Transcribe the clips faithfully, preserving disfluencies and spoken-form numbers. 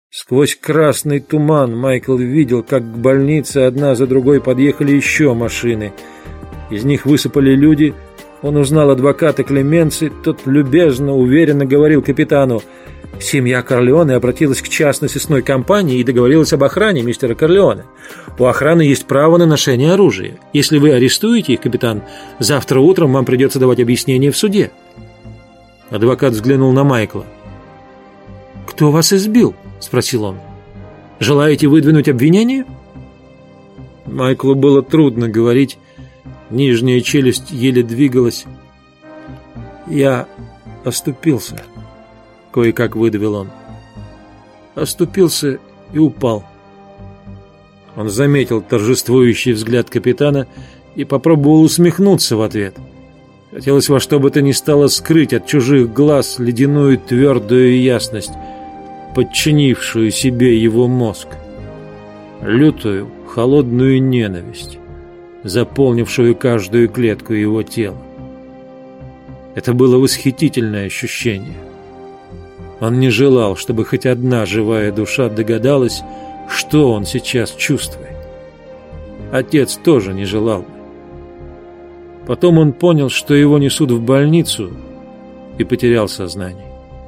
Сквозь красный туман Майкл видел, как к больнице одна за другой подъехали еще машины. Из них высыпали люди. Он узнал адвоката Клеменци. Тот любезно, уверенно говорил капитану: «Семья Корлеоне обратилась к частной сыскной компании и договорилась об охране мистера Корлеоне. У охраны есть право на ношение оружия. Если вы арестуете их, капитан, завтра утром вам придется давать объяснение в суде». Адвокат взглянул на Майкла. «Кто вас избил?» — спросил он. «Желаете выдвинуть обвинение?» Майклу было трудно говорить. Нижняя челюсть еле двигалась. «Я оступился», — кое-как выдавил он. «Оступился и упал». Он заметил торжествующий взгляд капитана и попробовал усмехнуться в ответ. Хотелось во что бы то ни стало скрыть от чужих глаз ледяную твердую ясность, подчинившую себе его мозг, лютую, холодную ненависть, заполнившую каждую клетку его тела. Это было восхитительное ощущение. Он не желал, чтобы хоть одна живая душа догадалась, что он сейчас чувствует. Отец тоже не желал. Потом он понял, что его несут в больницу, и потерял сознание.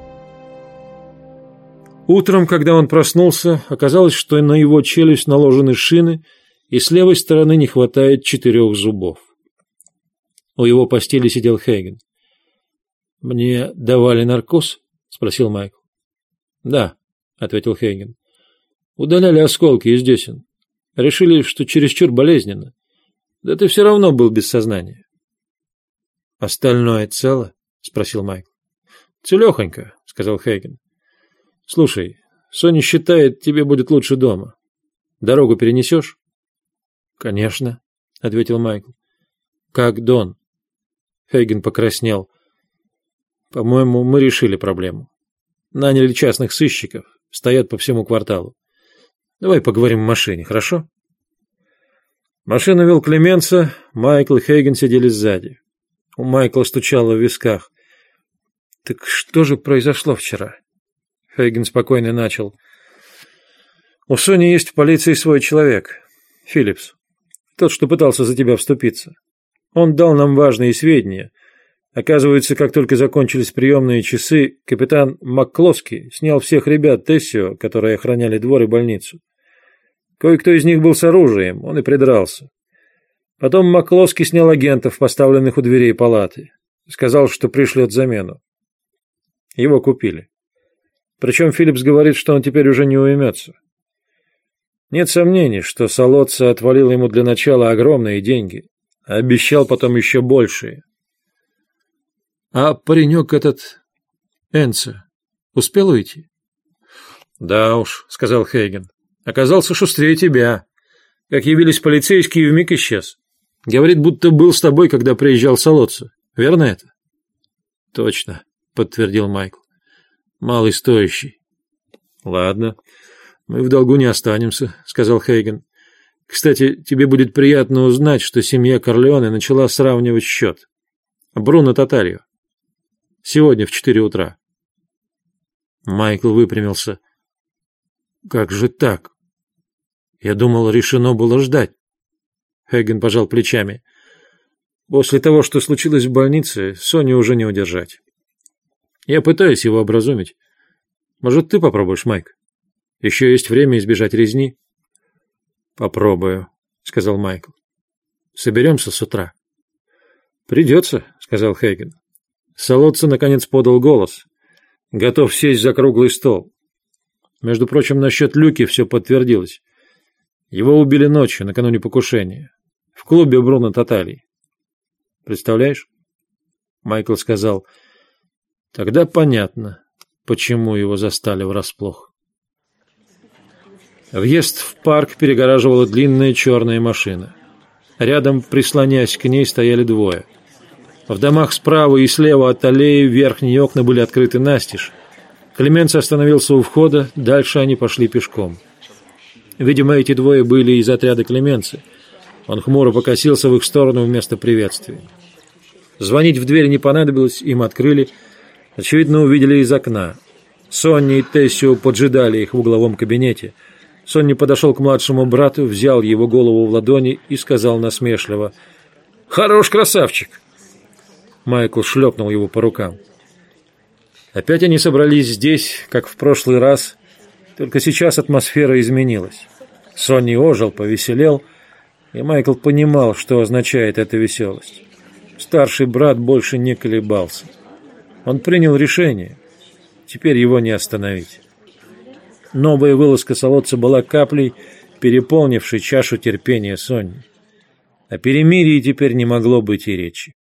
Утром, когда он проснулся, оказалось, что на его челюсть наложены шины, и с левой стороны не хватает четырех зубов. У его постели сидел Хейген. «Мне давали наркоз?» — спросил Майкл. «Да», — ответил Хейген. «Удаляли осколки из десен. Решили, что чересчур болезненно. Да ты все равно был без сознания». «Остальное цело?» — спросил Майкл. «Целехонько», — сказал Хейген. «Слушай, Соня считает, тебе будет лучше дома. Дорогу перенесешь?» «Конечно», — ответил Майкл. «Как Дон?» Хейген покраснел. «По-моему, мы решили проблему. Наняли частных сыщиков, стоят по всему кварталу. Давай поговорим в машине, хорошо?» Машину вел Клеменца, Майкл и Хейген сидели сзади. У Майкла стучало в висках. «Так что же произошло вчера?» Хейген спокойно начал. «У Сони есть в полиции свой человек, Филлипс, тот, что пытался за тебя вступиться. Он дал нам важные сведения. Оказывается, как только закончились приемные часы, капитан Макклоски снял всех ребят Тессио, которые охраняли двор и больницу. Кое-кто из них был с оружием, он и придрался. Потом Макклоски снял агентов, поставленных у дверей палаты. Сказал, что пришлет замену. Его купили. Причем Филлипс говорит, что он теперь уже не уймется. Нет сомнений, что Салоца отвалил ему для начала огромные деньги, а обещал потом еще большие. А паренек этот, Энце, успел уйти? Да уж, сказал Хейген. Оказался шустрее тебя. Как явились полицейские, вмиг исчез. Говорит, будто был с тобой, когда приезжал Салоца. Верно это? Точно, подтвердил Майкл. Малый стоящий. Ладно, мы в долгу не останемся, сказал Хейген. Кстати, тебе будет приятно узнать, что семья Корлеоне начала сравнивать счет. Бруно Татальо. Сегодня в четыре утра. Майкл выпрямился. Как же так? Я думал, решено было ждать. Хейген пожал плечами. После того, что случилось в больнице, Соню уже не удержать. Я пытаюсь его образумить. Может, ты попробуешь, Майк? Еще есть время избежать резни. Попробую, сказал Майкл. Соберемся с утра. Придется, сказал Хейген. Салоца наконец подал голос. Готов сесть за круглый стол. Между прочим, насчет Люки все подтвердилось. Его убили ночью, накануне покушения. В клубе Бруно Татальи. Представляешь? Майкл сказал. Тогда понятно, почему его застали врасплох. Въезд в парк перегораживала длинная черная машина. Рядом, прислонясь к ней, стояли двое. В домах справа и слева от аллеи верхние окна были открыты настежь. Клеменци остановился у входа, дальше они пошли пешком. Видимо, эти двое были из отряда Клеменци. Он хмуро покосился в их сторону вместо приветствия. Звонить в дверь не понадобилось, им открыли. Очевидно, увидели из окна. Сонни и Тессио поджидали их в угловом кабинете. Сонни подошел к младшему брату, взял его голову в ладони и сказал насмешливо: «Хорош красавчик!» Майкл шлепнул его по рукам. Опять они собрались здесь, как в прошлый раз, только сейчас атмосфера изменилась. Сонни ожил, повеселел, и Майкл понимал, что означает эта веселость. Старший брат больше не колебался. Он принял решение. Теперь его не остановить. Новая вылазка Солодца была каплей, переполнившей чашу терпения Сонни. О перемирии теперь не могло быть и речи.